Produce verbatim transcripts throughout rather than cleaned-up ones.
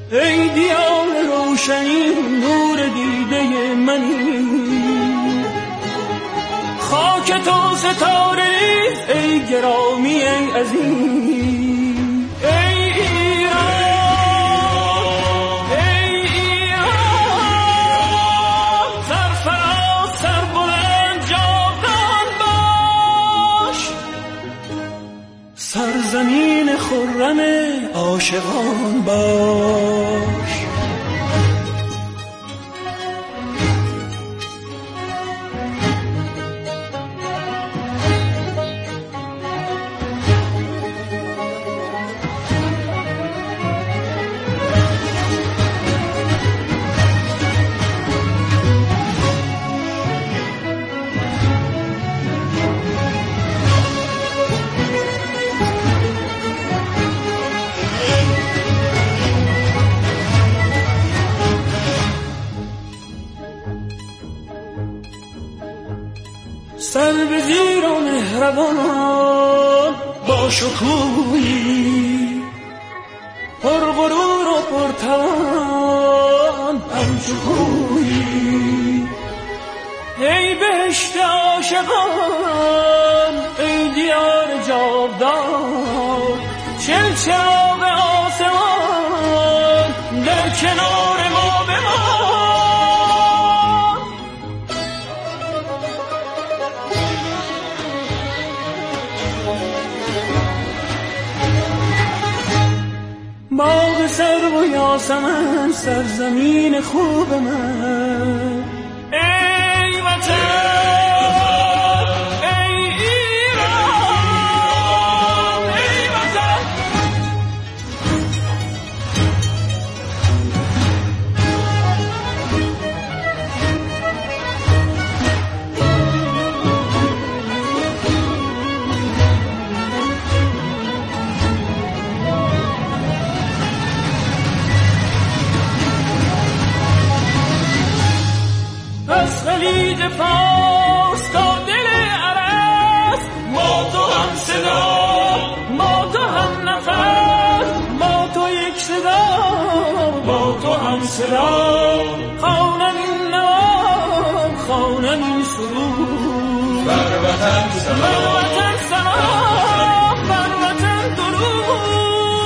ای دیار روشنی نور دیده منی، خاک تو ستاره ای گرامی ای عزیز، ای ایران ای ایران، سرفراز سربلند جاودان باش، سرزمین خرم عاشقان باش. سر به زیر و مهربان با شکوهی، پر غرور و پر توان همچو کوهی، ای بهشت عاشقان ای دیار جاودان، چل چراغ آسمان در کنار ما بمان. باغ سرو و یاسمن سرزمین خوب من، ای وطن ای ایران ای وطن. از خلیج فارس تا دل عرب، ما تو هم صدا ما تو هم نفس، ما تو یک صدا ما تو هم صدا، خوانم این نام خوانم این سرود، بر وطن سلام بر وطن سلام بر وطن درود.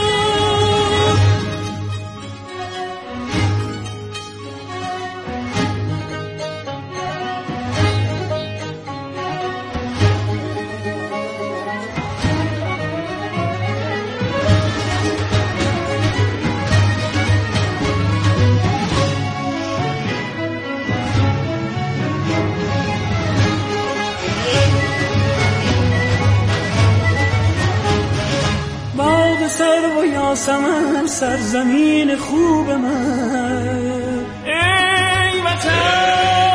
سرو و یاسمن سرزمین خوب من، ای وطن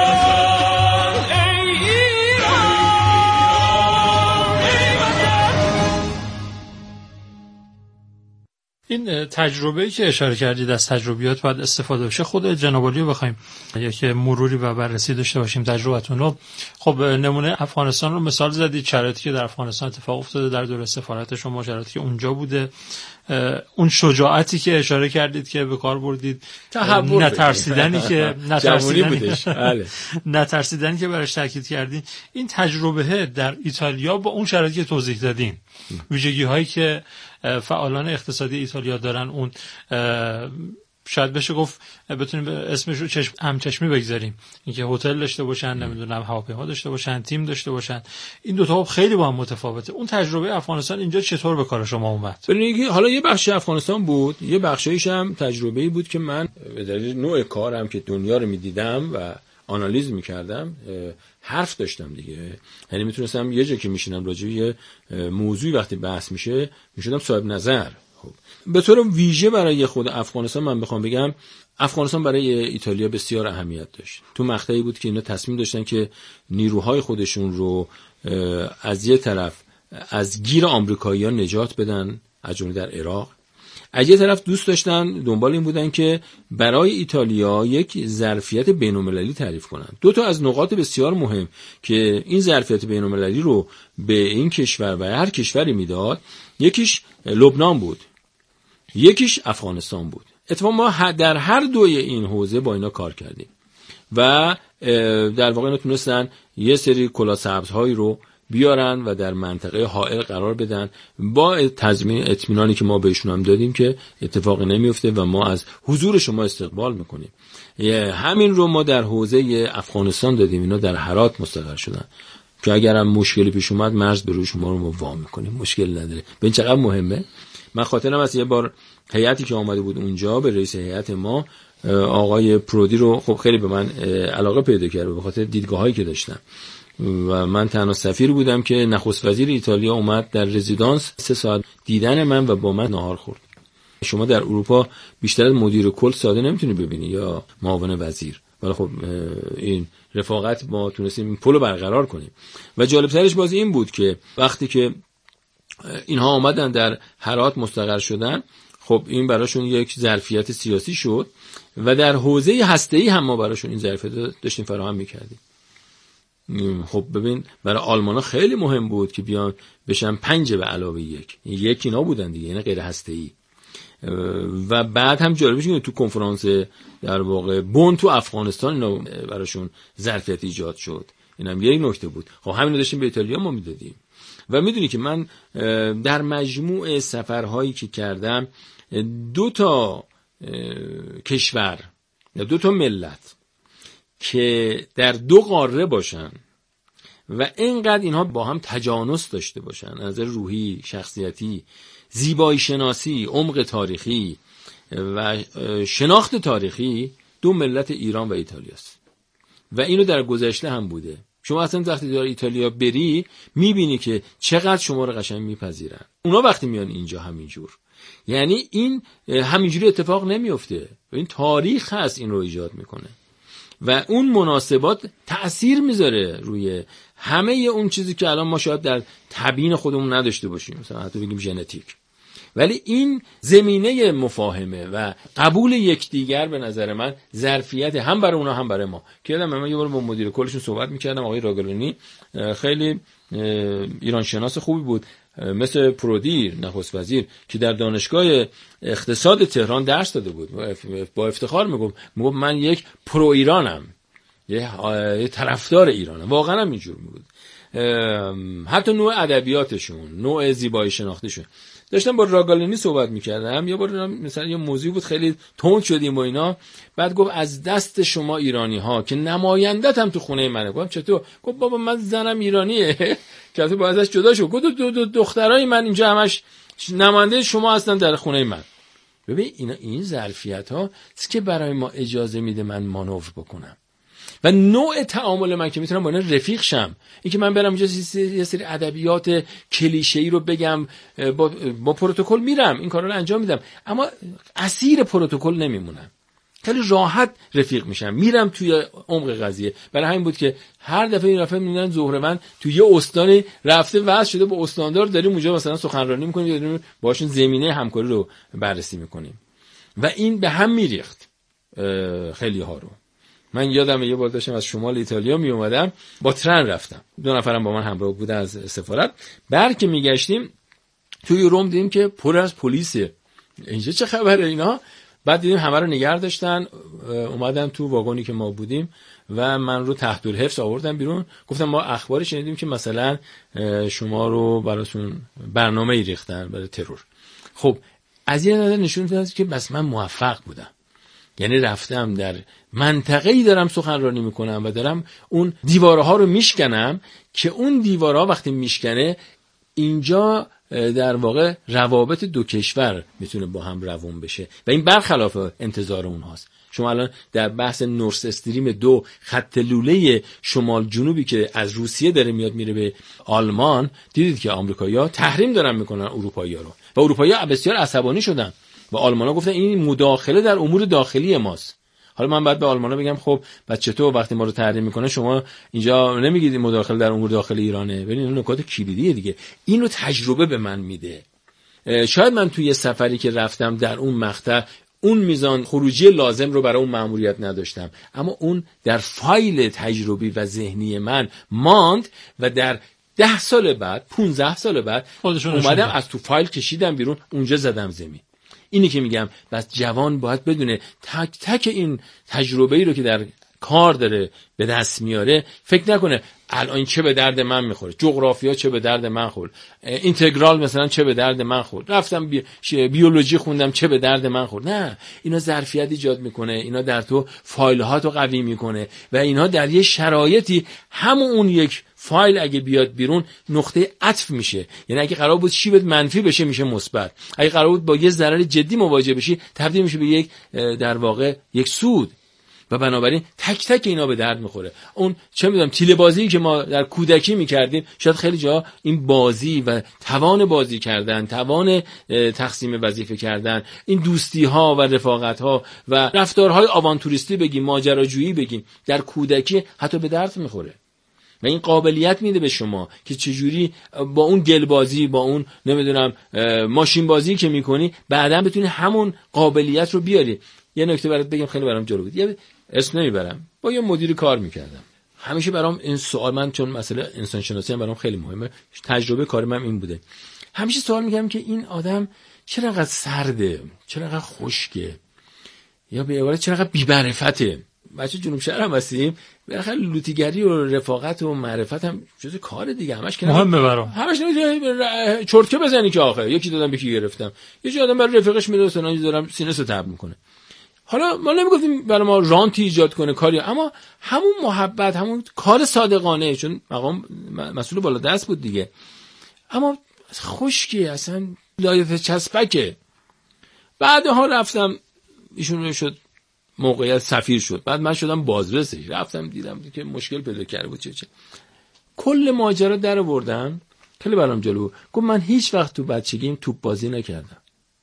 ای ایران ای وطن. این تجربه‌ای که اشاره کردید از تجربیات باید استفاده بشه. خود جناب عالی رو بخوایم یک مروری و بررسی داشته باشیم تجربتون رو. خب نمونه افغانستان رو مثال زدید، شرایطی که در افغانستان اتفاق افتاده در دوره سفارت شما، شرایطی که اونجا بوده، اون شجاعتی که اشاره کردید که به کار بردید، نترسیدنی که نترسیدنی بله نترسیدنی که براش تاکید کردین، این تجربه در ایتالیا با اون شرایطی که توضیح دادین، ویژگی هایی که فعالان اقتصادی ایتالیا دارن، اون شاید بشه گفت بتونیم اسمش رو چشم همچشمی بگذاریم، اینکه هتل داشته باشن، نمیدونم هواپیما داشته باشن، تیم داشته باشن، این دو تا خیلی با هم متفاوته. اون تجربه افغانستان اینجا چطور به کار شما اومد؟ ببینید حالا یه بخش افغانستان بود، یه بخشایش هم تجربه‌ای بود که من به دلیل نوع کارم که دنیا رو می‌دیدم و آنالیز می‌کردم حرف داشتم دیگه، یعنی میتونستم یه جا که میشینم راجع به یه موضوعی وقتی بحث میشه میشدم صاحب نظر. به طور ویژه برای خود افغانستان من بخوام بگم، افغانستان برای ایتالیا بسیار اهمیت داشت. تو مقطعی بود که اینا تصمیم داشتن که نیروهای خودشون رو از یه طرف از گیر آمریکایی‌ها نجات بدن، از جمله در عراق، از یه طرف دوست داشتن دنبال این بودن که برای ایتالیا یک ظرفیت بین‌المللی تعریف کنن. دو تا از نقاط بسیار مهم که این ظرفیت بین‌المللی رو به این کشور و هر کشوری میداد، یکیش لبنان بود، یکیش افغانستان بود. اتفاقا ما در هر دوی این حوزه با اینا کار کردیم و در واقع اینا تونستن یه سری کلاه سبزهایی رو بیارن و در منطقه حائل قرار بدن با تضمین اطمینانی که ما بهشون هم دادیم که اتفاقی نمیفته و ما از حضور شما استقبال میکنیم. همین رو ما در حوزه افغانستان دادیم، اینا در هرات مستقر شدن که اگر هم مشکلی پیش اومد مرز به روی شما رو ما وا میکنیم، مشکل نداره. ببین چقدر مهمه. من خاطرم از یه بار هیئتی که آمده بود اونجا، به رئیس هیئت ما آقای پرودی رو خب خیلی به من علاقه پیدا کرد به خاطر دیدگاهایی که داشتم و من تنها سفیر بودم که نخست وزیر ایتالیا اومد در رزیدانس سه ساعت دیدن من و با من نهار خورد. شما در اروپا بیشتر از مدیر کل ساده نمیتونی ببینی یا معاون وزیر، ولی خب این رفاقت ما تونستیم این پلو برقرار کنیم. و جالبترش باز این بود که وقتی که اینها آمدن در هرات مستقر شدن، خب این براشون یک ظرفیت سیاسی شد و در حوزه هسته‌ای هم ما براشون این ظرفیت داشتیم فراهم می‌کردیم. خب ببین برای آلمانا خیلی مهم بود که بیان بشن پنج به علاوه یک، یک اینا بودن دیگه، یعنی غیر هسته‌ای. و بعد هم جالبش اینه تو کنفرانس در واقع بن تو افغانستان اینا براشون ظرفیت ایجاد شد. اینم یک نکته بود. خب همین رو داشتیم به ایتالیا ما میدادیم. و میدونی که من در مجموع سفرهایی که کردم دو تا کشور یا دو تا ملت که در دو قاره باشن و اینقدر اینها با هم تجانس داشته باشن از نظر روحی، شخصیتی، زیبایی شناسی، عمق تاریخی و شناخت تاریخی، دو ملت ایران و ایتالیاست. و اینو در گذشته هم بوده. شما اصلا وقتی در ایتالیا بری میبینی که چقدر شما رو قشنگ میپذیرن. اونا وقتی میان اینجا همینجور، یعنی این همینجوری اتفاق نمیفته. این تاریخ هست این رو ایجاد میکنه و اون مناسبات تأثیر میذاره روی همه اون چیزی که الان ما شاید در تبیین خودمون نداشته باشیم، مثلا حتی بگیم ژنتیک. ولی این زمینه مفاهمه و قبول یکدیگر به نظر من ظرفیت هم برای اونا هم برای ما. که یادم من یه بار با مدیر کلشون صحبت میکردم، آقای راگلونی خیلی ایران شناس خوبی بود، مثل پرودی نخست وزیر که در دانشگاه اقتصاد تهران درس داده بود، با افتخار میگفت میگفت من یک پرو ایرانم، یه طرفدار ایرانم. واقعا هم اینجور بود. حتی نوع ادبیاتشون، نوع زیبایی شناختیشون. داشتم با راگالینی صحبت میکردم، یه بار مثلا یه موضوع بود خیلی تند شدیم و اینا، بعد گفت از دست شما ایرانی ها که نمایندت هم تو خونه منه. گفتم چطور؟ گفت بابا من زنم ایرانیه که تو باید ازش جدا شو. گفت دو دو دخترای من اینجا همش نماینده شما هستن در خونه من. ببین اینا این ظرفیت ها است که برای ما اجازه میده من مانور بکنم و نوع تعامل من که میتونم با اینا رفیق شم. این که من برم اینجا یه سری ادبیات کلیشه‌ای رو بگم، با, با پروتکل میرم این کارا رو انجام میدم، اما اسیر پروتکل نمیمونم، خیلی راحت رفیق میشم، میرم توی عمق قضیه. برای همین بود که هر دفعه این رفته میبینن زهره‌وند توی یه استانی رفته واسه شده با استاندار داریم اونجا مثلا سخنرانی میکنیم یا داریم باشون زمینه همکاری رو بررسی میکنیم و این به هم میریخت خیلی ها رو. من یادم یه بار داشتم از شمال ایتالیا می اومدم، با ترن رفتم، دو نفرم با من همراه بودن از سفارت. بعد که میگشتیم توی روم دیدیم که پر از پلیسه. اینجا چه خبره اینا؟ بعد دیدیم همه رو نگه داشتن. اومدم تو واگونی که ما بودیم و من رو تحت الحفظ آوردم بیرون. گفتم ما اخباری شنیدیم که مثلا شما رو براتون برنامه‌ای ریختن برای ترور. خب از این نظر نشون میده که بس من موفق بودم، یعنی رفتم در منطقه‌ای دارم سخنرانی میکنم و دارم اون دیوارها رو میشکنم که اون دیوارها وقتی میشکنه اینجا در واقع روابط دو کشور میتونه با هم روون بشه و این برخلاف انتظار اونهاست. شما الان در بحث نورس استریم دو، خط لوله شمال جنوبی که از روسیه داره میاد میره به آلمان، دیدید که آمریکایی‌ها تحریم دارن میکنن اروپایی‌ها رو و اروپایی‌ها بسیار عصبانی شدن و آلمان‌ها گفتن این مداخله در امور داخلی ماست. حالا من بعد به آلمان‌ها بگم خب بچه تو وقتی ما رو تحریم میکنه شما اینجا نمیگید مداخله در امور داخلی ایرانه. ببین این نکات کلیدیه دیگه. اینو تجربه به من میده. شاید من توی سفری که رفتم در اون مقطع اون میزان خروجی لازم رو برای اون مأموریت نداشتم، اما اون در فایل تجربی و ذهنی من ماند و در ده سال بعد، پونزده سال بعد اومدم از تو فایل کشیدم بیرون، اونجا زدم زمین. اینی که میگم بس جوان باید بدونه تک تک این تجربه‌ای رو که در کار داره به دست میاره فکر نکنه الان این چه به درد من میخوره، جغرافیا چه به درد من خورد، اینتگرال مثلا چه به درد من خورد، رفتم بی... بیولوژی خوندم چه به درد من خورد. نه، اینا ظرفیت ایجاد میکنه، اینا در تو فایل ها تو قوی میکنه و اینا در یه شرایطی همون اون یک فایل اگه بیاد بیرون نقطه عطف میشه. یعنی اگه قرار بود شیبت منفی بشه میشه مثبت، اگه قرار بود با یه ضرر جدی مواجه بشی تبدیل میشه به یک در واقع یک سود. و بنابراین تک تک اینا به درد میخوره. اون چه میدونم تیله بازی که ما در کودکی میکردیم شاید خیلی جا این بازی و توان بازی کردن، توان تقسیم وظیفه کردن، این دوستی ها و رفاقت ها و رفتارهای آوانتوریستی بگیم، ماجراجویی بگیم، در کودکی حتی به درد میخوره و این قابلیت میده به شما که چجوری با اون گل بازی، با اون نمیدونم ماشین بازی که میکنی بعداً بتونی همون قابلیت رو بیاری. یه نکته برات بگم خیلی برام جالب بود، یه اسم نمیبرم، با یه مدیر کار میکردم. همیشه برام این سوال، من چون مسئله انسان شناسی هم برام خیلی مهمه، تجربه کار من این بوده، همیشه سوال میکردم که این آدم چرا انقدر سرده، چرا انقدر خشکه، یا به عبارت چرا انقدر بی‌معرفته. بچه جنوب شهر هم هستیم، بالاخره لوتیگری و رفاقت و معرفت هم جزء کار دیگه، همش که مهمه برام، همش نمیشه چرتکه بزنی که آخه یکی دادم به کی گرفتم، یه جا آدم برای رفیقش میده سناجی دارم سینه‌سو تب میکنه. حالا ما نمیگفتیم برای ما رانتی ایجاد کنه کاری، اما همون محبت، همون کار صادقانه، چون مقام مسئول بالا دست بود دیگه، اما خشکی اصلا لایف چسبکه. بعدها رفتم ایشون شد موقعیت سفیر شد، بعد من شدم بازرسش، رفتم دیدم که مشکل پیدا کرده بود چه چه کل ماجرا در آوردم. خیلی برام جالب بود، گفت من هیچ وقت تو بچگیم توپ بازی نکردم.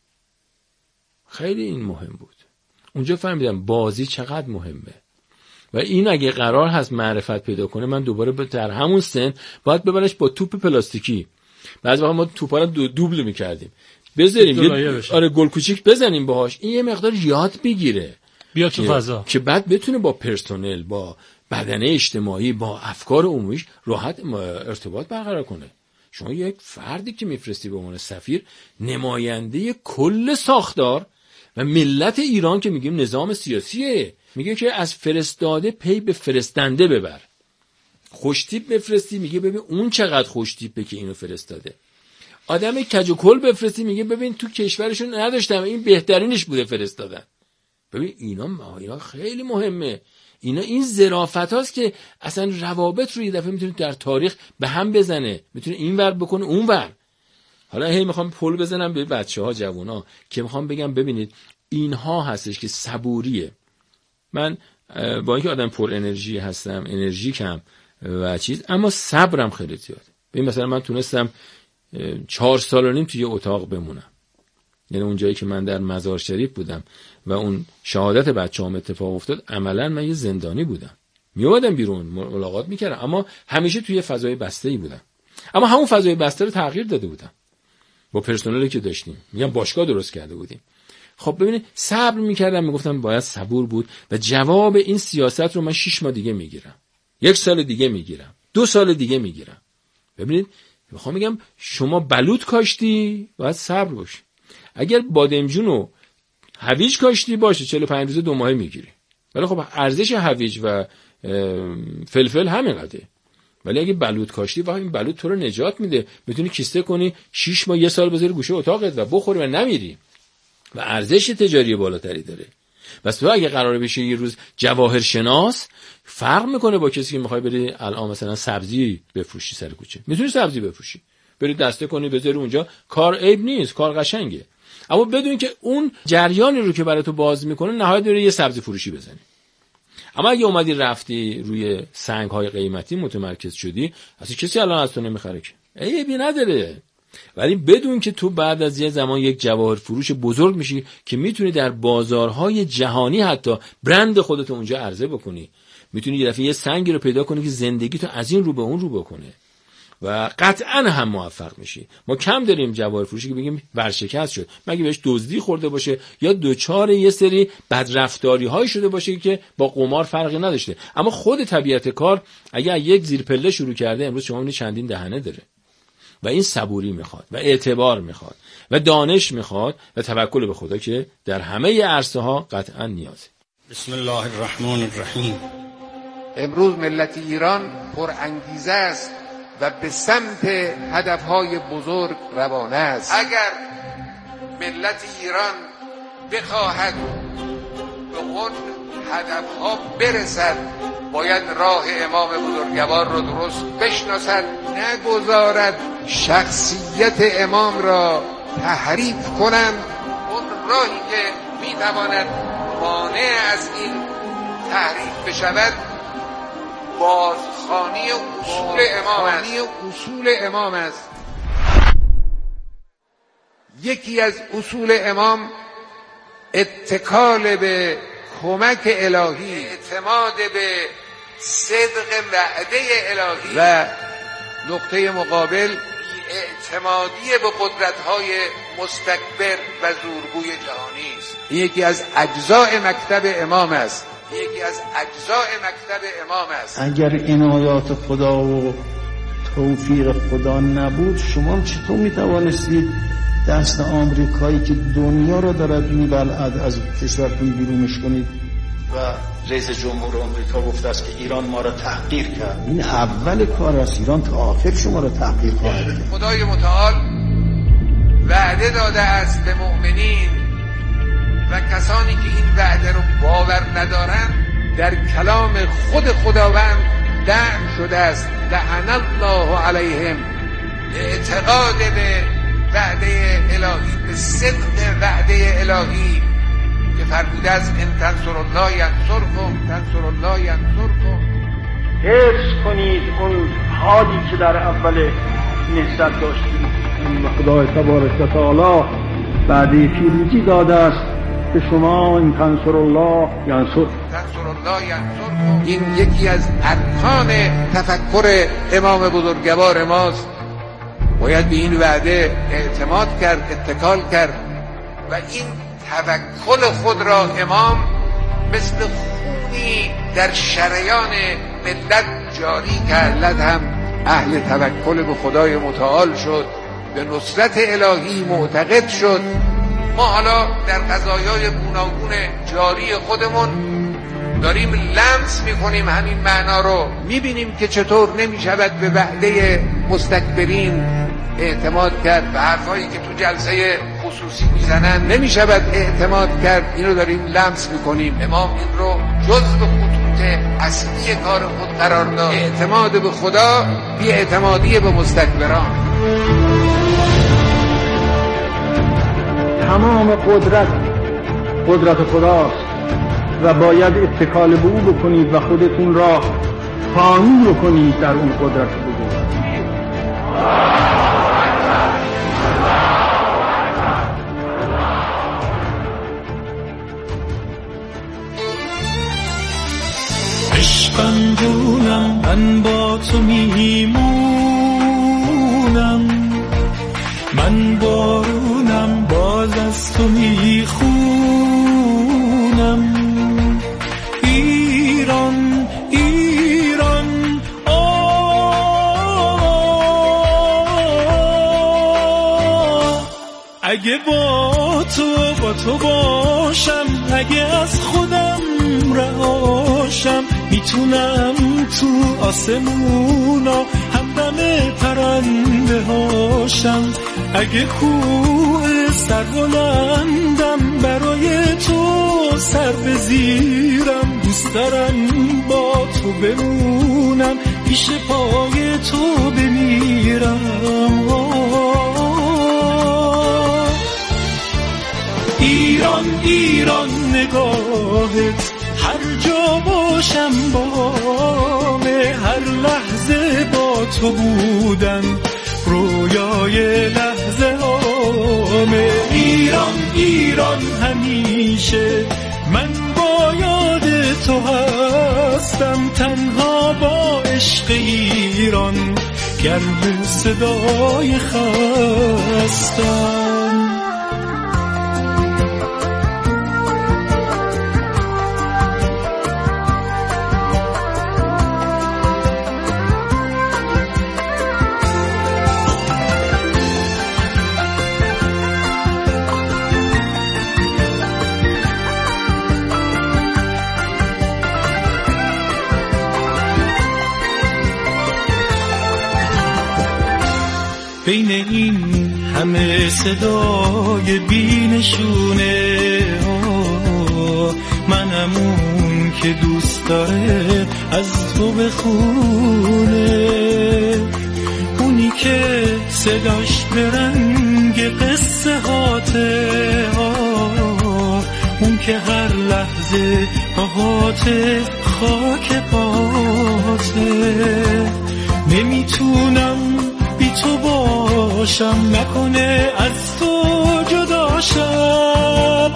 خیلی این مهم بود. اونجا فهمیدم بازی چقدر مهمه و این اگه قرار هست معرفت پیدا کنه، من دوباره در همون سن باید ببرش با توپ پلاستیکی. بعضی وقتا ما توپا رو دو دوبل می‌کردیم، بذاریم یه آره گل کوچیک بزنیم باهاش، این یه مقدار یاد بگیره، بیاد تو فضا، که بعد بتونه با پرسنل، با بدنه اجتماعی، با افکار عمومیش راحت ارتباط برقرار کنه. شما یک فردی که میفرستی به عنوان سفیر، نماینده کل ساختار و ملت ایران که میگیم نظام سیاسیه، میگه که از فرستاده پی به فرستنده ببر. خوشتیپ بفرستی، میگه ببین اون چقدر خوشتیپه که اینو فرستاده. آدم کج و کل بفرستی، میگه ببین تو کشورشون نداشتم، این بهترینش بوده فرستادن. ببین اینا اینا خیلی مهمه. اینا این ظرافت هاست که اصلا روابط رو یه دفعه میتونه در تاریخ به هم بزنه، میتونه این ور بکنه اون ور. حالا هی میخوام پل بزنم به بچه‌ها، جوونا، که میخوام بگم ببینید اینها هستش که صبوریه. من با اینکه آدم پر انرژی هستم، انرژیکم و چیز، اما صبرم خیلی زیاده. ببین مثلا من تونستم چهار سال و نیم توی اتاق بمونم، یعنی اون جایی که من در مزار شریف بودم و اون شهادت بچه‌ام اتفاق افتاد، عملاً من یه زندانی بودم. میومدم بیرون ملاقات میکردم، اما همیشه توی فضای بسته‌ای بودم. اما همون فضای بسته رو تغییر داده بودم با پرسنلی که داشتیم، میگم باشگاه درست کرده بودیم. خب ببینید صبر میکردم، میگفتم باید صبور بود و جواب این سیاست رو من شش ماه دیگه میگیرم، یک سال دیگه میگیرم، دو سال دیگه میگیرم. ببینید میخوام میگم شما بلوط کاشتی باید صبر باشی، اگر بادمجون و هویج کاشتی باشه چهل و پنج روزه دو ماهه میگیری. ولی خب ارزش هویج و فلفل همینقدره، ولی اگه بلوط کاشتی واقعا این بلوط تو رو نجات میده، میتونی کیسته کنی شش ماه یه سال بذاری گوشه اتاقت و بخوری و نمیری و ارزش تجاری بالاتری داره. بس تو اگه قراره بشه یه روز جواهر شناس، فرق میکنه با کسی که میخوای بری الان مثلا سبزی بفروشی سر کوچه. میتونی سبزی بفروشی، بری دسته کنی بذاری اونجا، کار عیب نیست، کار قشنگه، اما بدون که اون جریانی رو که برای تو باز میکنه نهایت بری یه سبزی فروشی بزنی. اما اگه اومدی رفتی روی سنگ‌های قیمتی متمرکز شدی، اصلا کسی الان از تو نمیخره که، عیبی نداره. ولی بدون که تو بعد از یه زمان یک جواهر فروش بزرگ میشی که میتونی در بازارهای جهانی حتی برند خودت اونجا عرضه بکنی، میتونی یه دفعه یه سنگی رو پیدا کنی که زندگی تو از این رو به اون رو بکنه و قطعا هم موفق میشی. ما کم داریم جواهر فروشی که بگیم ورشکست شد، مگه بهش دزدی خورده باشه یا دوچار یه سری بدرفتاری های شده باشه که با قمار فرقی نداشته. اما خود طبیعت کار اگه یک زیر پله شروع کرده، امروز شما میبینید چندین دهنه داره. و این صبوری میخواد و اعتبار میخواد و دانش میخواد و توکل به خدا که در همه عرصه ها قطعا نیازه. بسم الله الرحمن الرحیم. امروز ملت ایران پر انگیزه است و به سمت هدفهای بزرگ روانه است. اگر ملت ایران بخواهد به اون هدفها برسد، باید راه امام بزرگوار رو درست بشناسد، نگذارد شخصیت امام را تحریف کنند. اون راهی که میتواند مانع از این تحریف بشود بازخوانی اصول امام است. اصول امام است. یکی از اصول امام اتکال به کمک الهی، اعتماد به صدق وعده الهی و نقطه مقابل اعتمادی به قدرت‌های مستکبر و زورگوی جهانی است. این یکی از اجزاء مکتب امام است. یکی از اجزاء مکتب امام است. اگر عنایات خدا و توفیق خدا نبود، شما چطور میتوانستید دست آمریکایی که دنیا رو دارد میبلعد از کشورتون بیرونش کنید؟ و رئیس جمهور آمریکا گفته است که ایران ما را تحقیر کرد. این اول کار است. ایران تا آخر شما را تحقیر خواهد کرد. خدای متعال وعده داده است به مؤمنین و کسانی که این وعده رو باور ندارند در کلام خود خداوند لعن شده است. لعن الله علیهم. اعتقاد به وعده الهی، به صدق وعده الهی که فرموده است ان تنصر الله ینصرکم، تنصر الله ینصرکم. حفظ کنید اون حالی که در اول نهضت داشتید. خدای تبارک و تعالی وعده پیروزی داده است که شما ان تنصر الله ینصر، تنصر الله ینصرکم. این یکی از ارکان تفکر امام بزرگوار ماست. باید به این وعده اعتماد کرد، اتکال کرد و این توکل خود را امام مثل خونی در شریان ملت جاری کرد. ملت هم اهل توکل به خدای متعال شد، به نصرت الهی معتقد شد. ما حالا در قضایای گوناگون جاری خودمون داریم لمس میکنیم همین معنا رو، میبینیم که چطور نمیشود به وعده مستکبرین اعتماد کرد، به حرفایی که تو جلسه خصوصی میزنن نمیشود اعتماد کرد. این رو داریم لمس میکنیم. امام این رو جزء خطوط اصلی کار خود قرار داد. اعتماد به خدا بی اعتمادی به مستکبران. تمام قدرت قدرت خداست و باید اتکال به او بکنید و خودتون را قانون بکنید در اون قدرت بزرگ. عشقم جونم من با تو میمونم، من بارونم باز از تو میخونم. ایران ایران آه، اگه با تو با تو باشم، اگه از خودم رهاشم، میتونم تو آسمونا همدم پرنده هاشم. اگه کوه سربلندم برای تو سر بزیرم، دوست دارم با تو بمونم، پیش پای تو بمیرم. ایران ایران نگاهت هر جا باشم بامه، هر لحظه با تو بودن رویای لحظه هامه. ایران ایران همیشه من با یاد تو هستم، تنها با عشق ایران گرم صدای خستم. بین این همه صدای بینشونه منم اون که دوست داره از تو بخونه، اونی که صداش به رنگ قصه هاته، اون که هر لحظه پاهاته خاک پاته. نمیتونم بی تو باشم، نکنه از تو جداشم.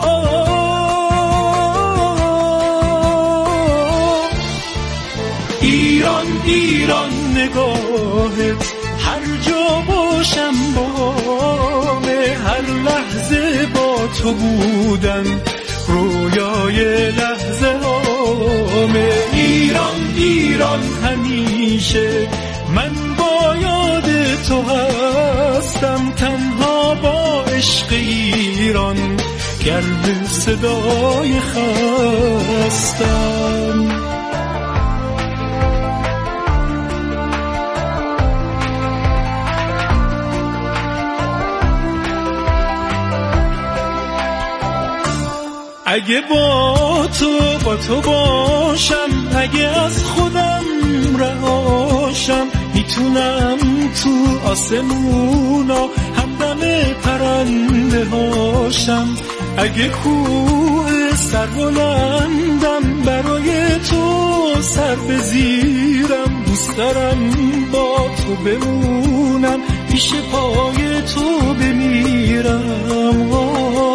ایران ایران نگاهت هر جا باشم بامه، هر لحظه با تو بودن رویای لحظه هامه. ایران ایران همیشه من با یاد تو هستم، تنها با عشق ایران گرد صدای خستم. اگه با تو با تو باشم، اگه از خودم رهاشم، میتونم تو آسمونا همدم پرنده هاشم. اگه کوه سربلندم برای تو سر بزیرم، دوست دارم با تو بمونم، پیش پای تو بمیرم.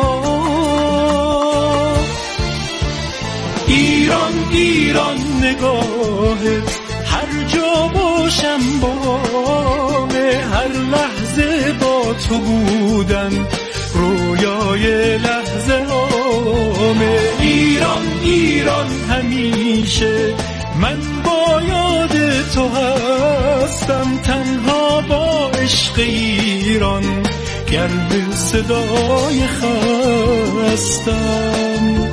ایران ایران نگاهت هر جا باشم بامه، هر لحظه با تو بودن رویای لحظه هامه. ایران ایران همیشه من با یاد تو هستم، تنها با عشق ایران گرد صدای خستم.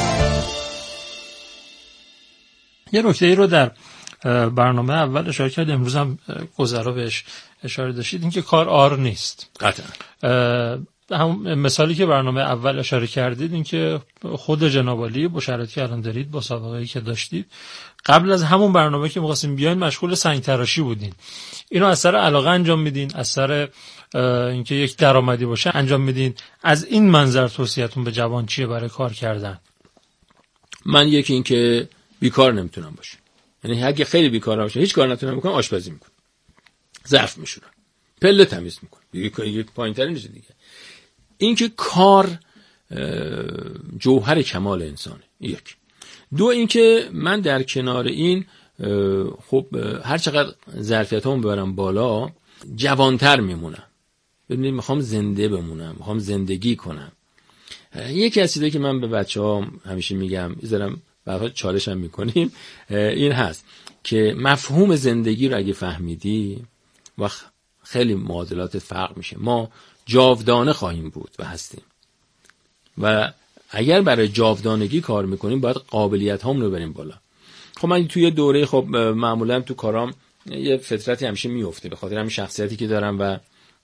یه نکته ای رو در برنامه اول اشاره کرد، امروز هم گذرا بهش اشاره داشتید، این که کار آر نیست. قطعا. هم مثالی که برنامه اول اشاره کردید، این که خود جناب عالی با شرایطی که الان دارید، با سابقه‌ای که داشتید، قبل از همون برنامه که می‌خواستین بیاین مشغول سنگ تراشی بودین. اینو از سر علاقه انجام میدین، از سر اینکه یک درآمدی باشه انجام میدین. از این منظر توصیه‌تون به جوان چیه برای کار کردن؟ من یکی این که بیکار نمیتونم باشم، یعنی اگه خیلی بیکار باشم هیچ کار نتونم بکنم، آشپزی میکنم، ظرف میشورم، پله تمیز میکنم، دیگه پایین‌تر میشه دیگه. این که کار جوهر کمال انسانه. یک. دو این که من در کنار این خب هر چقدر ظرفیتام ببرم بالا جوانتر میمونم. ببینید میخوام زنده بمونم، میخوام زندگی کنم. یکی از چیزایی که من به بچه‌هام همیشه میگم، میذارم برای چالش هم میکنیم، این هست که مفهوم زندگی رو اگه فهمیدی وقت خیلی معادلات فرق میشه. ما جاودانه خواهیم بود و هستیم و اگر برای جاودانگی کار میکنیم باید قابلیت هم رو بریم بالا. خب من توی دوره خب معمولا تو کارام یه فطرتی همیشه میفته به خاطر همین شخصیتی که دارم و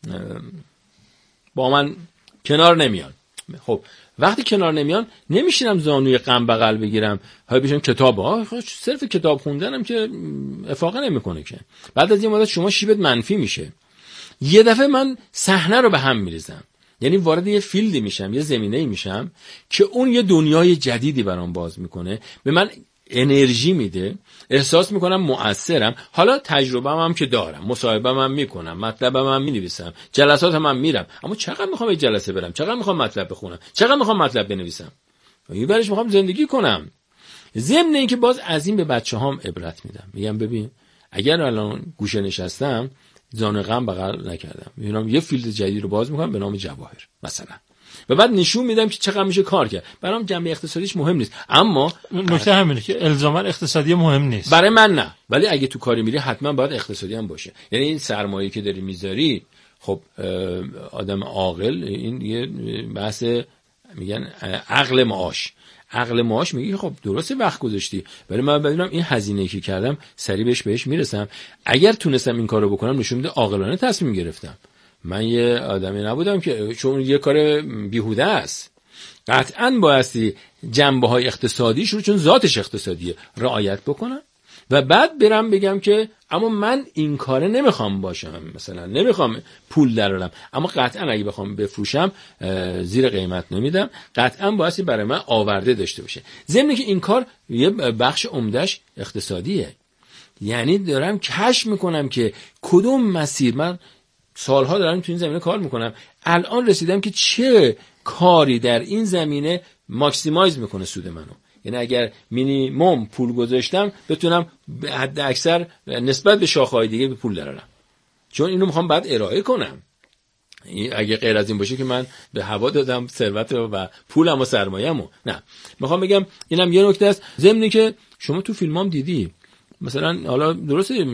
با من کنار نمیان. خب وقتی کنار نمیان نمیشینم زانوی غم بغل بگیرم های بشم کتاب ها، صرف کتاب خوندنم که افاقه نمیکنه که. بعد از یه مدت شما شیبت منفی میشه، یه دفعه من صحنه رو به هم میریزم، یعنی وارد یه فیلدی میشم، یه زمینه‌ای میشم که اون یه دنیای جدیدی برام باز میکنه، به من انرژی میده، احساس میکنم مؤثرم. حالا تجربه‌ام هم که دارم، مصاحبه‌ام هم میکنم، مطلبم هم مینویسم، جلساتم هم میرم، اما چقدر میخوام یه جلسه برم، چقدر میخوام مطلب بخونم، چقدر میخوام مطلب بنویسم، یه برش میخوام زندگی کنم. ضمن اینکه باز از این به بچه‌هام عبرت میدم، میگم ببین اگر الان گوشه نشستم زانو غم بغل نکردم، میبینم یه فیلد جدید رو باز میکنم به نام جواهر مثلا، و بعد نشون میدم که چقدر میشه کار کرد. برام جنبه اقتصادیش مهم نیست، اما نکته همینه که الزاما اقتصادی مهم نیست برای من، نه، ولی اگه تو کاری میری حتما باید اقتصادی هم باشه. یعنی این سرمایه‌ای که داری میذاری، خب آدم عاقل این یه بحث میگن عقل معاش، عقل معاش میگه خب درسته وقت گذاشتی، ولی من ببینم این هزینه‌ای که کردم سریع بهش بهش میرسم. اگر تونستم این کارو بکنم نشون میده عاقلانه تصمیم گرفتم. من یه آدمی نبودم که چون یه کار بیهوده است. قطعاً بایستی جنبه‌های اقتصادیش رو چون ذاتش اقتصادیه رعایت بکنم و بعد برم بگم که اما من این کاره نمیخوام باشم، مثلا نمیخوام پول درارم، اما قطعاً اگه بخوام بفروشم زیر قیمت نمیدم، قطعاً بایستی برای من آورده داشته باشه. ضمن که این کار یه بخش عمدهش اقتصادیه، یعنی دارم کشف میکنم که کدوم مسیر، من سالها دارم تو این زمینه کار میکنم، الان رسیدم که چه کاری در این زمینه ماکسیمایز میکنه سود منو. یعنی اگر مینیمم پول گذاشتم بتونم به حد اکثر نسبت به شاخه‌های دیگه به پول درارم، چون اینو میخوام بعد ارائه کنم. اگه غیر از این باشه که من به هوا دادم ثروت و پولم و سرمایه‌مو. نه، میخوام بگم اینم یه نکته است. ضمن که شما تو فیلمام دیدی مثلا، حالا درسته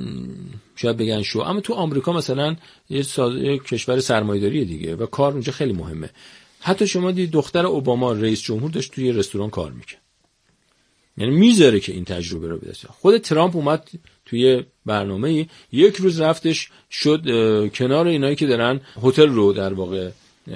شاید بگن شو، اما تو آمریکا مثلا یه, ساز... یه کشور سرمایه‌داریه دیگه و کار اونجا خیلی مهمه. حتی شما دید دختر اوباما رئیس جمهور داشت توی رستوران کار میکنه، یعنی میذاره که این تجربه رو بدست. خود ترامپ اومد توی برنامه‌ای یک روز رفتش شد کنار اینایی که دارن هتل رو در واقع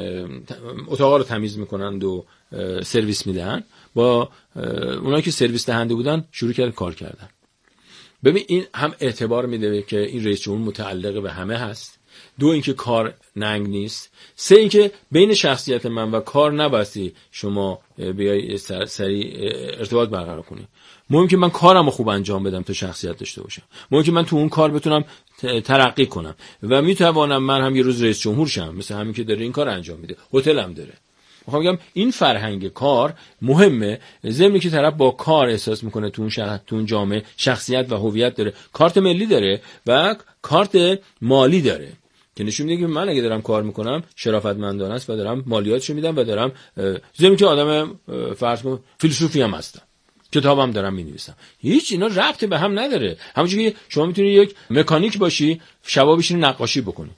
اتاقا رو تمیز میکنند و سرویس میدن، با اونایی که سرویس دهنده بودن شروع کرد کار کردن. ببین این هم اعتبار میده که این رئیس جمهور متعلق به همه هست، دو اینکه کار ننگ نیست، سه اینکه بین شخصیت من و کار نباستی شما بیای سریع ارتباط برقرار کنی. مهم که من کارمو خوب انجام بدم تا شخصیت داشته باشم، مهم که من تو اون کار بتونم ترقی کنم و میتوانم من هم یه روز رئیس جمهور شم، مثل همین که داره این کار انجام میده، هتلم داره. میخوام بگم این فرهنگ کار مهمه، ضمن که طرف با کار احساس میکنه تو اون شهر، تو اون جامعه شخصیت و هویت داره، کارت ملی داره و کارت مالی داره که نشون میده که من اگه دارم کار میکنم شرافتمندانه است و دارم مالیاتشو میدم و دارم ضمن که آدم فرض کن فیلسوفی هم هستم، کتابم دارم مینویسم. هیچ اینا ربط به هم نداره. همونجوری که شما میتونی یک مکانیک باشی شبا بشینی نقاشی بکنی،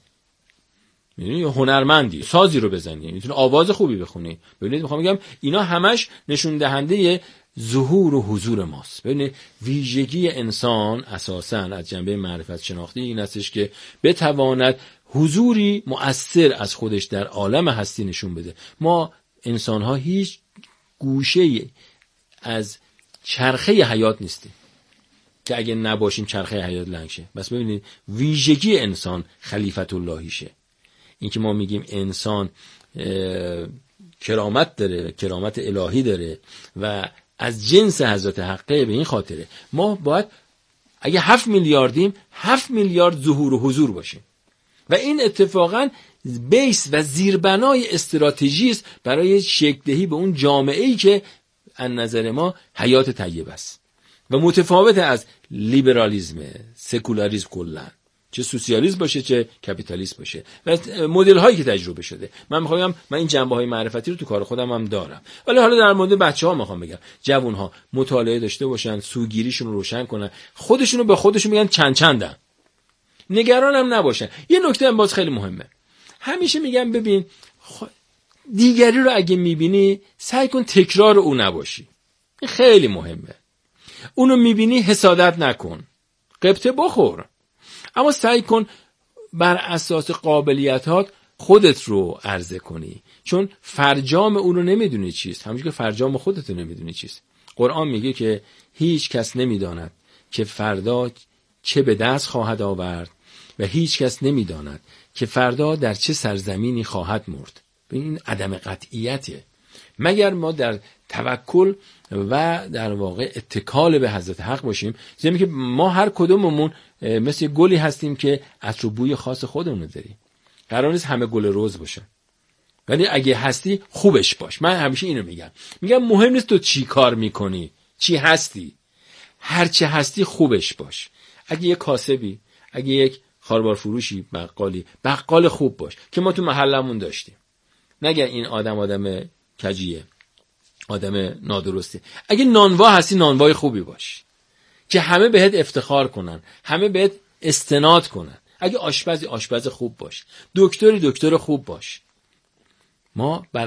یعنی هنرمندی، سازی رو بزنی، میتونی آواز خوبی بخونی. ببینید میخوام بگم اینا همش نشون دهنده ظهور و حضور ماست. ببینید ویژگی انسان اساساً از جنبه معرفت شناختی این هستش که بتواند حضوری مؤثر از خودش در عالم هستی نشون بده. ما انسان‌ها هیچ گوشه‌ای از چرخه حیات نیستیم که اگه نباشیم چرخه حیات لنگ شه. بس ببینید ویژگی انسان خلیفت اللهیشه. این که ما میگیم انسان کرامت داره، کرامت الهی داره و از جنس حضرت حقه، به این خاطره ما باید اگه هفت میلیاردیم هفت میلیارد ظهور و حضور باشیم و این اتفاقاً بیس و زیربنای استراتژی است برای شکل دهی به اون جامعه‌ای که از نظر ما حیات طیبه است و متفاوت از لیبرالیسم، سکولاریسم کلاً، چه سوسیالیسم باشه چه کپیتالیسم باشه و مدل هایی که تجربه شده. من میخوام من این جنبه های معرفتی رو تو کار خودم هم دارم، ولی حالا در مورد بچه‌ها میخوام بگم جوون ها مطالعه داشته باشن، سوگیریشون رو روشن کنن، خودشونو به خودشون میگن چند چندن، نگران هم نباشن. یه نکته هم باز خیلی مهمه، همیشه میگم ببین دیگری رو اگه میبینی سعی کن تکرار او نباشی، این خیلی مهمه. اونو میبینی حسادت نکن، قبطه بخور، اما سعی کن بر اساس قابلیتات خودت رو عرضه کنی، چون فرجام اون رو نمیدونی چیست، همونجور که فرجام خودت رو نمیدونی چیست. قرآن میگه که هیچ کس نمیداند که فردا چه به دست خواهد آورد و هیچ کس نمیداند که فردا در چه سرزمینی خواهد مرد. این عدم قطعیته، مگر ما در توکل و در واقع اتکال به حضرت حق باشیم. زمین که ما هر کدوممون مثل گلی هستیم که عطر و بوی خاص خودمون داریم، قرار نیست همه گل روز باشن، ولی اگه هستی خوبش باش. من همیشه اینو میگم، میگم مهم نیست تو چی کار میکنی، چی هستی، هر چی هستی خوبش باش. اگه یک کاسبی، اگه یک خاربار فروشی، بقالی، بقال خوب باش که ما تو محلمون داشتیم. نگه این آدم آدم کجیه، آدم نادرسته. اگه نانوا هستی نانوای خوبی باش که همه بهت افتخار کنن، همه بهت استناد کنن. اگه آشپزی آشپز خوب باش، دکتری دکتر خوب باش. ما بر